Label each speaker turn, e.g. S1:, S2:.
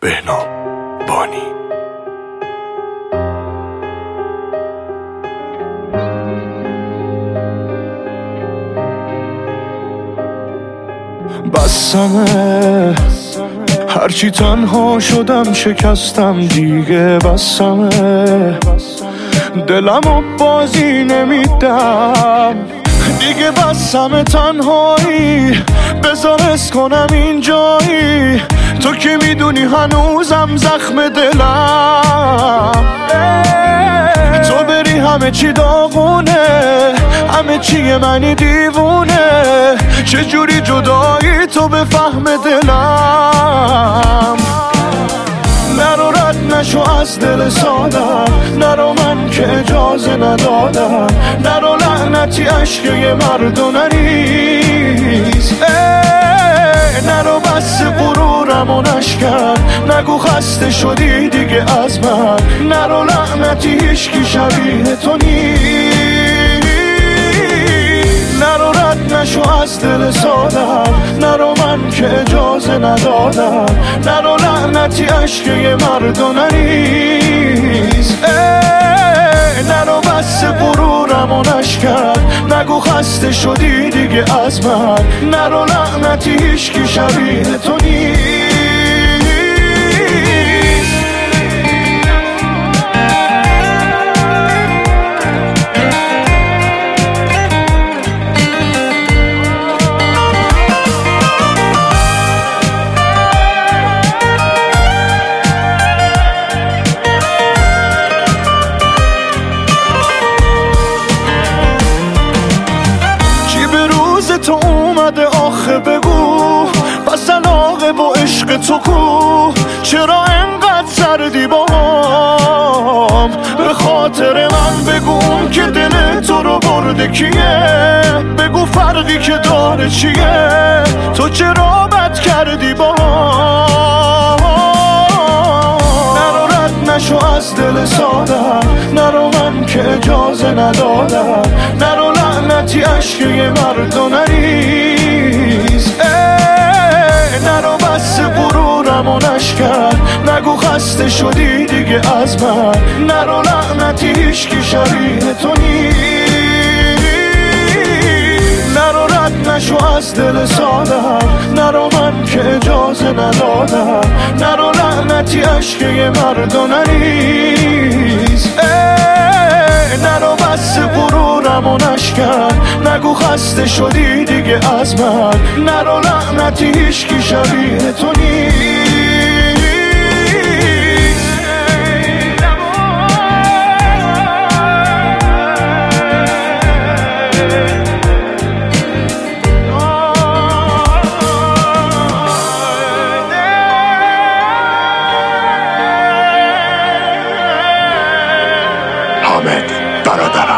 S1: بهنام بانی. بسمه هرچی تنها شدم شکستم دیگه، بسمه دلمو بازی نمیدم دیگه، بسمه تنهایی بذار اس کنم اینجایی، تو که میدونی هنوزم زخم دلم، تو بری همه چی داغونه، همه چی منی دیوونه، چجوری جدایی تو به فهم دلم، نرو رد نشو از دل سادم، نرو من که اجازه ندادم، نرو لعنتی عشق یه مرد و نریز، نرو بس غرورم و نشکن، نگو خسته شدی دیگه از من، نرو لعنتی هیچکی شبیه تو نیست، نرو رد نشو از دل سادم، نرو من که اجازه ندادم، نرو لعنتی عشق یه مرد و نریز، نرو بس غرورم و نشکن، نگو خسته شدی دیگه از من، نرو لعنتی هیچکی شبیه تو نیست. تو اومده آخه بگو، پس علاقه با عشق تو کو، چرا انقدر سردی باهم، به خاطر من بگو که دل تو رو برده کیه، بگو فرقی که داره چیه، تو چرا بد کردی باهم، نرو رد نشو از دل سادم، نرو من که اجازه ندادم، نرو لعنتی عشق یه مرد و نریز، نرو بس غرورم و نشکن، نگو خسته شدی دیگه از من، نرو لعنتی هیچکی شبیه تو نیست، نرو رد نشو از دل سادم، نرو من که اجازه ندادم، نرو لعنتی عشق یه مرد و نریز، نرو بس غرورم و نشکن، نگو خسته شدی دیگه از من، نرو لعنتی هیچکی شبیه تو نیست.
S2: حامد برادرم.